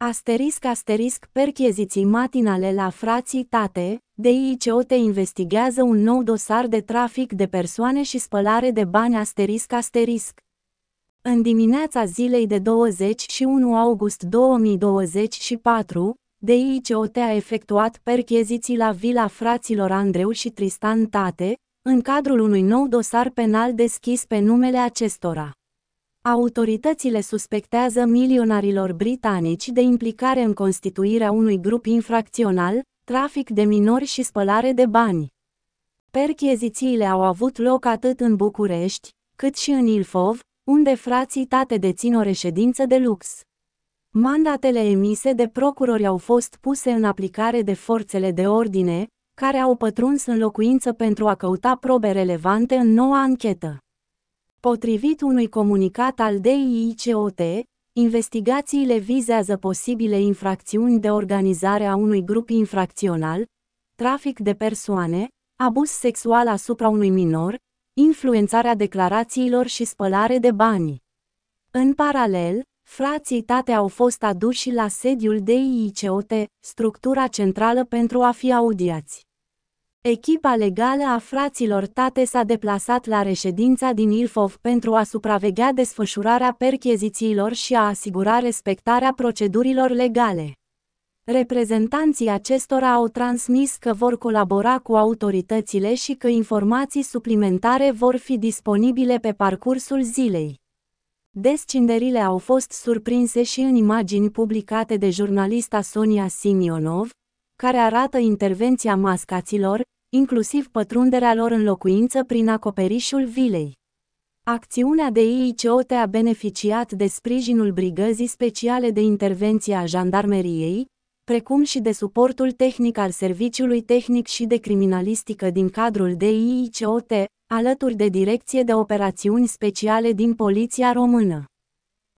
Percheziții matinale la frații Tate, DICOT investigează un nou dosar de trafic de persoane și spălare de bani. În dimineața zilei de 21 august 2024, DICOT a efectuat percheziții la vila fraților Andreu și Tristan Tate, în cadrul unui nou dosar penal deschis pe numele acestora. Autoritățile suspectează milionarilor britanici de implicare în constituirea unui grup infracțional, trafic de minori și spălare de bani. Perchezițiile au avut loc atât în București, cât și în Ilfov, unde frații Tate dețin o reședință de lux. Mandatele emise de procurori au fost puse în aplicare de forțele de ordine, care au pătruns în locuință pentru a căuta probe relevante în noua anchetă. Potrivit unui comunicat al DICOT, investigațiile vizează posibile infracțiuni de organizare a unui grup infracțional, trafic de persoane, abuz sexual asupra unui minor, influențarea declarațiilor și spălare de bani. În paralel, frații Tate au fost aduși la sediul DICOT, structura centrală pentru a fi audiați. Echipa legală a fraților Tate s-a deplasat la reședința din Ilfov pentru a supraveghea desfășurarea perchezițiilor și a asigura respectarea procedurilor legale. Reprezentanții acestora au transmis că vor colabora cu autoritățile și că informații suplimentare vor fi disponibile pe parcursul zilei. Descinderile au fost surprinse și în imagini publicate de jurnalista Sonia Simionov, care arată intervenția mascaților, inclusiv pătrunderea lor în locuință prin acoperișul vilei. Acțiunea DICOT a beneficiat de sprijinul Brigăzii Speciale de Intervenție a Jandarmeriei, precum și de suportul tehnic al Serviciului Tehnic și de Criminalistică din cadrul DICOT, alături de Direcție de Operațiuni Speciale din Poliția Română.